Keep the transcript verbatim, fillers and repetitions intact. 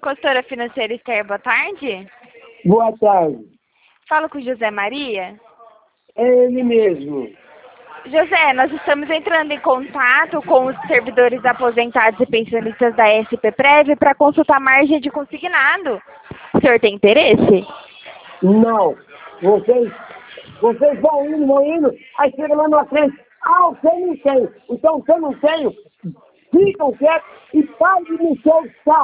Consultora financeira Esther, boa tarde. Boa tarde. Falo com o José Maria. É ele mesmo. José, nós estamos entrando em contato com os servidores aposentados e pensionistas da S P Prev para consultar a margem de consignado. O senhor tem interesse? Não. Vocês, vocês vão indo, vão indo, aí chega lá na frente. Ah, você não tem. Então, se eu não tenho, ficam quietos e parem de mexer o saco.